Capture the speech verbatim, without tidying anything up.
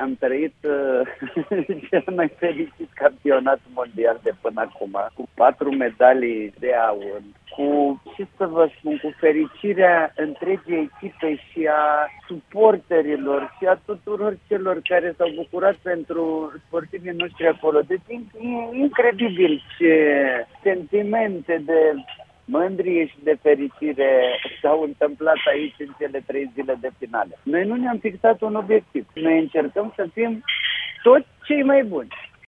Am trăit uh, cel mai fericit campionat mondial de până acum, cu patru medalii de aur, cu, ce să vă spun, cu fericirea întregii echipe și a suporterilor și a tuturor celor care s-au bucurat pentru sportivii noștri acolo. Deci e incredibil ce sentimente de mândrie și de fericire s-au întâmplat aici în cele trei zile de finale. Noi nu ne-am fixat un obiectiv. Noi încercăm să fim toți cei mai buni.